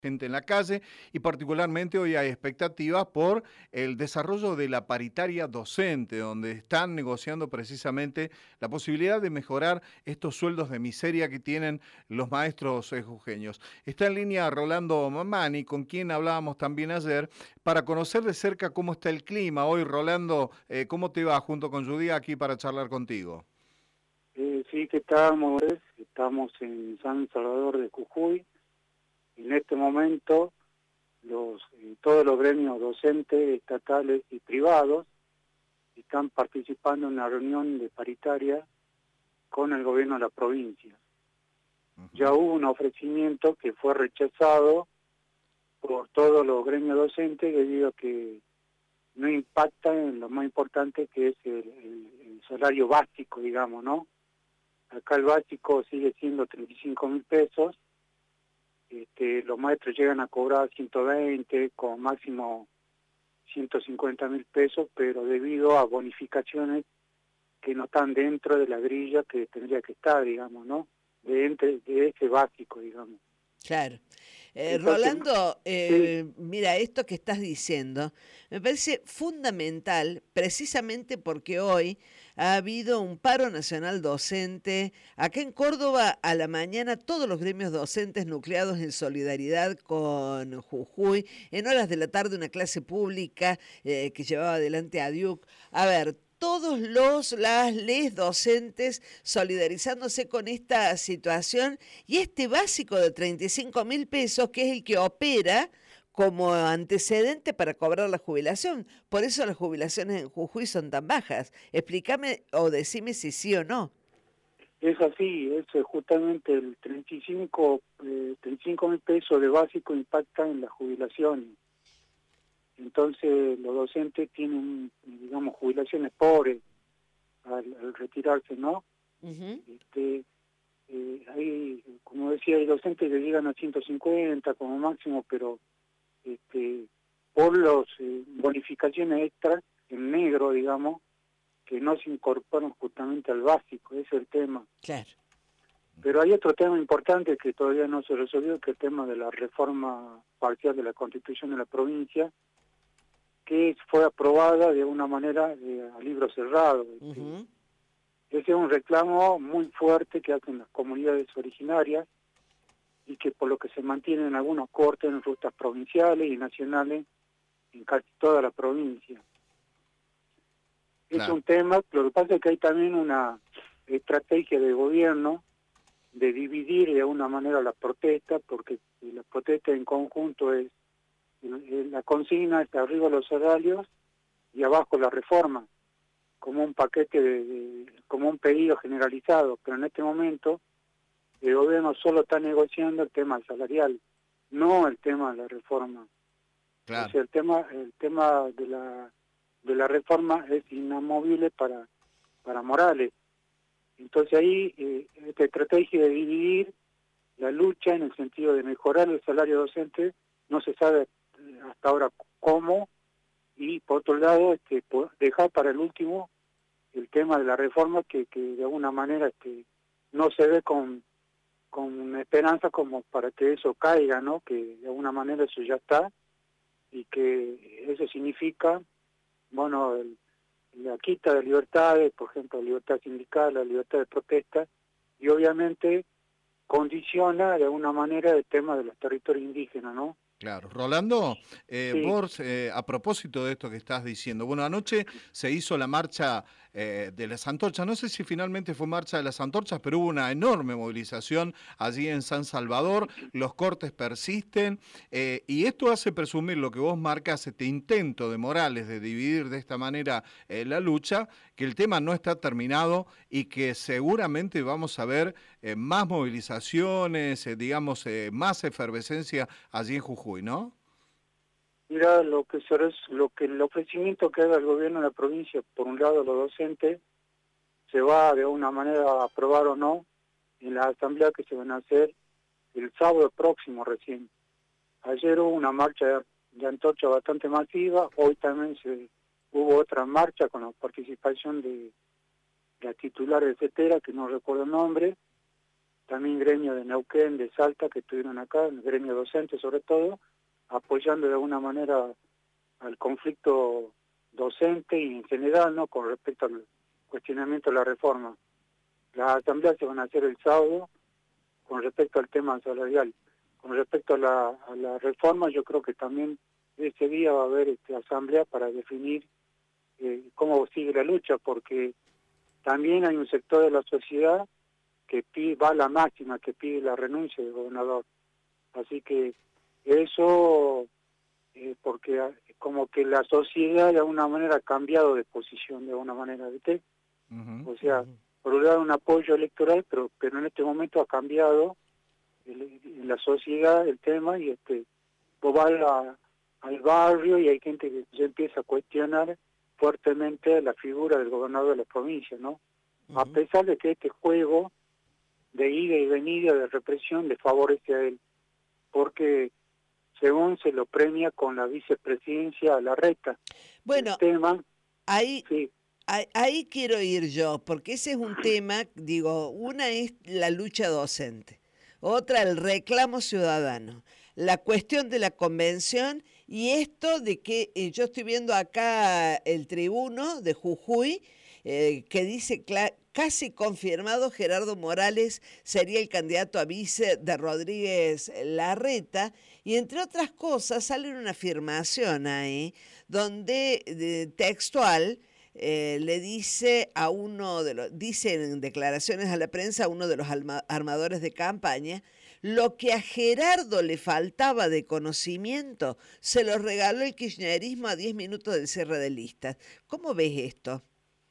gente en la calle y particularmente hoy hay expectativas por el desarrollo de la paritaria docente, donde están negociando precisamente la posibilidad de mejorar estos sueldos de miseria que tienen los maestros jujeños. Está en línea Rolando Mamani, con quien hablábamos también ayer, para conocer de cerca cómo está el clima. Hoy, Rolando, ¿cómo te va junto con Judy aquí para charlar contigo? Sí, ¿qué tal, Morés? Estamos en San Salvador de Jujuy. En este momento, todos los gremios docentes, estatales y privados están participando en una reunión de paritaria con el gobierno de la provincia. Ya hubo un ofrecimiento que fue rechazado por todos los gremios docentes debido a que no impacta en lo más importante que es el salario básico, digamos, ¿no? Acá el básico sigue siendo 35.000 pesos. Los maestros llegan a cobrar 120, con máximo 150.000 pesos, pero debido a bonificaciones que no están dentro de la grilla que tendría que estar, digamos, ¿no? De ese básico, digamos. Claro. Entonces, Rolando, sí, mira, esto que estás diciendo me parece fundamental precisamente porque hoy ha habido un paro nacional docente. Acá en Córdoba, a la mañana, todos los gremios docentes nucleados en solidaridad con Jujuy. En horas de la tarde, una clase pública que llevaba adelante a Diuk. A ver, todos les docentes solidarizándose con esta situación y este básico de 35.000 pesos que es el que opera como antecedente para cobrar la jubilación. Por eso las jubilaciones en Jujuy son tan bajas. Explícame o decime si sí o no. es así, es justamente el 35.000 pesos de básico impacta en las jubilaciones. Entonces los docentes tienen, digamos, jubilaciones pobres al retirarse, ¿no? Uh-huh. Hay, como decía, hay docentes que llegan a 150 como máximo, pero por las bonificaciones extras en negro, digamos, que no se incorporan justamente al básico, ese es el tema. Claro. Pero hay otro tema importante que todavía no se resolvió, que es el tema de la reforma parcial de la Constitución de la provincia, que fue aprobada de una manera a libro cerrado. Uh-huh. Ese es un reclamo muy fuerte que hacen las comunidades originarias y que por lo que se mantienen en algunos cortes en rutas provinciales y nacionales en casi toda la provincia. Es Claro. un tema, lo que pasa es que hay también una estrategia de gobierno de dividir de alguna manera la protesta, porque la protesta en conjunto es la consigna es arriba los salarios y abajo la reforma, como un paquete, como un pedido generalizado, pero en este momento el gobierno solo está negociando el tema salarial, no el tema de la reforma. O Claro. sea, el tema de la reforma es inamovible para Morales. Entonces ahí esta estrategia de dividir la lucha en el sentido de mejorar el salario docente no se sabe hasta ahora cómo, y por otro lado dejar para el último el tema de la reforma que de alguna manera no se ve con esperanza como para que eso caiga, ¿no? Que de alguna manera eso ya está y que eso significa, bueno, la quita de libertades, por ejemplo, la libertad sindical, la libertad de protesta, y obviamente condiciona de alguna manera el tema de los territorios indígenas, ¿no? Claro. Rolando, Sí, vos, a propósito de esto que estás diciendo, bueno, anoche se hizo la marcha de las antorchas, no sé si finalmente fue marcha de las antorchas, pero hubo una enorme movilización allí en San Salvador, los cortes persisten, y esto hace presumir lo que vos marcas, este intento de Morales de dividir de esta manera la lucha, que el tema no está terminado y que seguramente vamos a ver más movilizaciones, digamos, más efervescencia allí en Jujuy, ¿no? mira, lo que el ofrecimiento que haga el gobierno de la provincia, por un lado los docentes, se va de alguna manera a aprobar o no en la asamblea que se van a hacer el sábado próximo recién. Ayer hubo una marcha de antorcha bastante masiva, hoy también hubo otra marcha con la participación de la titular de CETERA, que no recuerdo el nombre, también gremio de Neuquén, de Salta, que estuvieron acá, el gremio docente sobre todo, apoyando de alguna manera al conflicto docente y en general, ¿no?, con respecto al cuestionamiento de la reforma. Las asambleas se van a hacer el sábado con respecto al tema salarial. Con respecto a la reforma, yo creo que también ese día va a haber asamblea para definir cómo sigue la lucha, porque también hay un sector de la sociedad que va a la máxima, que pide la renuncia del gobernador. Así que eso, porque como que la sociedad de alguna manera ha cambiado de posición, de alguna manera, ¿viste? O sea, por un lado un apoyo electoral, pero en este momento ha cambiado en la sociedad el tema, y vos vas al barrio y hay gente que ya empieza a cuestionar fuertemente la figura del gobernador de la provincia, ¿no? A pesar de que este juego de ida y venida, de represión, le favorece a él, porque según se lo premia con la vicepresidencia a Larreta. Bueno, el tema, ahí... sí. Ahí quiero ir yo, porque ese es un tema, digo, una es la lucha docente, otra el reclamo ciudadano, la cuestión de la convención y esto de que yo estoy viendo acá el tribuno de Jujuy que dice casi confirmado Gerardo Morales sería el candidato a vice de Rodríguez Larreta, y entre otras cosas sale una afirmación ahí donde textual le dice a dice en declaraciones a la prensa a uno de los armadores de campaña, lo que a Gerardo le faltaba de conocimiento se lo regaló el kirchnerismo a 10 minutos del cierre de listas. ¿Cómo ves esto?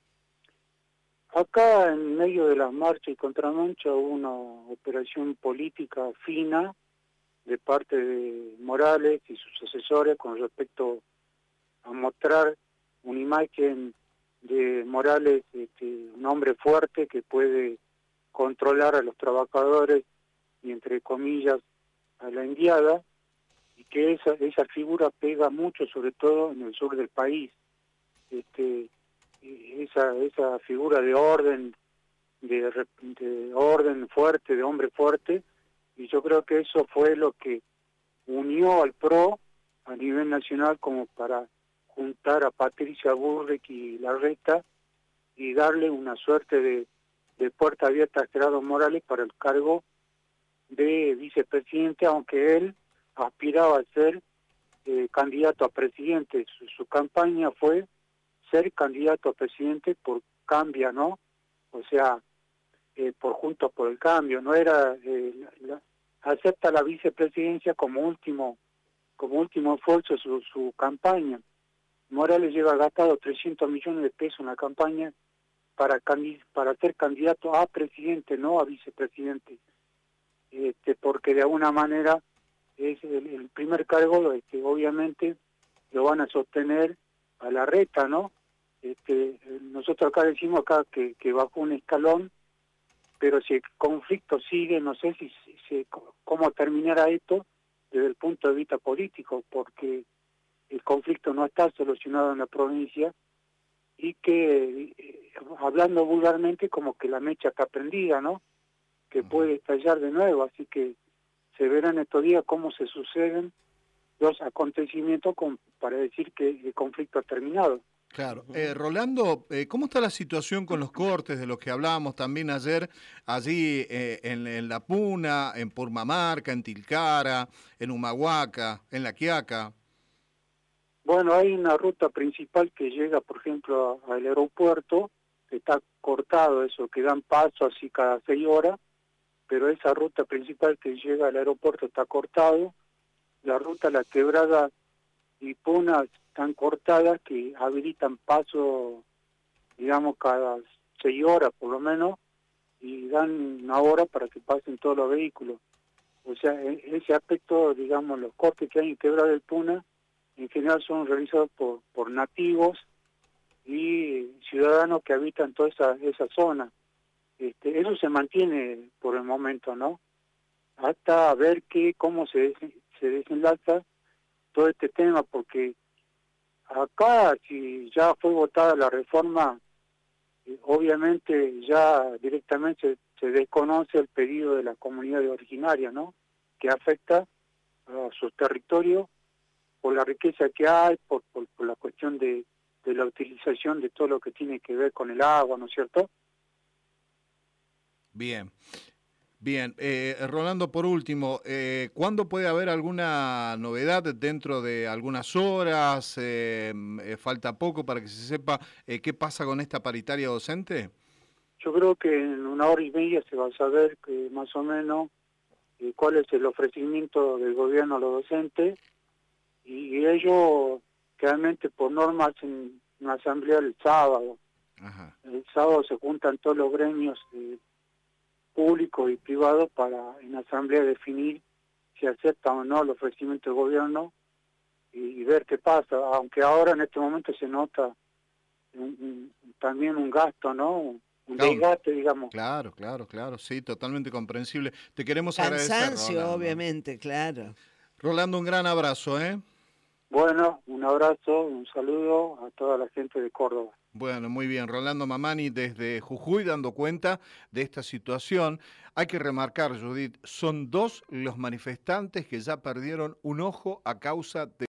Acá en medio de las marchas y contramarchas hubo una operación política fina de parte de Morales y sus asesores con respecto a mostrar una imagen de Morales, un hombre fuerte que puede controlar a los trabajadores y, entre comillas, a la indiada, y que esa figura pega mucho, sobre todo en el sur del país. Esa figura de orden, de orden fuerte, de hombre fuerte, y yo creo que eso fue lo que unió al PRO a nivel nacional como para juntar a Patricia Bullrich y Larreta y darle una suerte de puerta abierta a Gerardo Morales para el cargo de vicepresidente, aunque él aspiraba a ser candidato a presidente. Su campaña fue ser candidato a presidente por Cambia, ¿no? O sea, por Juntos por el Cambio. No era acepta la vicepresidencia como último esfuerzo su campaña. Morales lleva gastado 300 millones de pesos en la campaña para ser candidato a presidente, no a vicepresidente, porque de alguna manera es el primer cargo que obviamente lo van a sostener a Larreta, ¿no? Nosotros acá decimos que bajó un escalón, pero si el conflicto sigue, no sé cómo terminará esto desde el punto de vista político, porque el conflicto no está solucionado en la provincia y que, hablando vulgarmente, como que la mecha está prendida, ¿no? Que puede estallar de nuevo, así que se verán estos días cómo se suceden los acontecimientos para decir que el conflicto ha terminado. Claro. Rolando, ¿cómo está la situación con los cortes de los que hablábamos también ayer, allí en La Puna, en Purmamarca, en Tilcara, en Humahuaca, en La Quiaca? Bueno, hay una ruta principal que llega, por ejemplo, al aeropuerto, que está cortado, eso, que dan paso así cada 6 horas, pero esa ruta principal que llega al aeropuerto está cortado. La ruta La Quebrada y Puna están cortadas, que habilitan paso, digamos, cada 6 horas por lo menos, y dan una hora para que pasen todos los vehículos. O sea, ese aspecto, digamos, los cortes que hay en Quebrada del Puna, en general son realizados por nativos y ciudadanos que habitan toda esa zona. Eso se mantiene por el momento, ¿no? Hasta ver cómo se desenlaza todo este tema, porque acá, si ya fue votada la reforma, obviamente ya directamente se desconoce el pedido de la comunidad originaria, ¿no? Que afecta a sus territorios por la riqueza que hay, por la cuestión de la utilización de todo lo que tiene que ver con el agua, ¿no es cierto? Bien. Bien, Rolando, por último, ¿cuándo puede haber alguna novedad dentro de algunas horas? ¿Falta poco para que se sepa qué pasa con esta paritaria docente? Yo creo que en 1 hora y media se va a saber que más o menos cuál es el ofrecimiento del gobierno a los docentes, y ellos realmente por norma hacen una asamblea el sábado. Ajá. El sábado se juntan todos los gremios públicos y privados para en asamblea definir si aceptan o no el ofrecimiento del gobierno y ver qué pasa, aunque ahora en este momento se nota también un gasto, ¿no? Un desgaste, digamos. Claro, sí, totalmente comprensible. Te queremos agradecer, Cansancio, Rolando. obviamente, claro. Rolando, un gran abrazo, ¿eh? Bueno, un abrazo, un saludo a toda la gente de Córdoba. Bueno, muy bien. Rolando Mamani desde Jujuy dando cuenta de esta situación. Hay que remarcar, Judith, son 2 los manifestantes que ya perdieron un ojo a causa de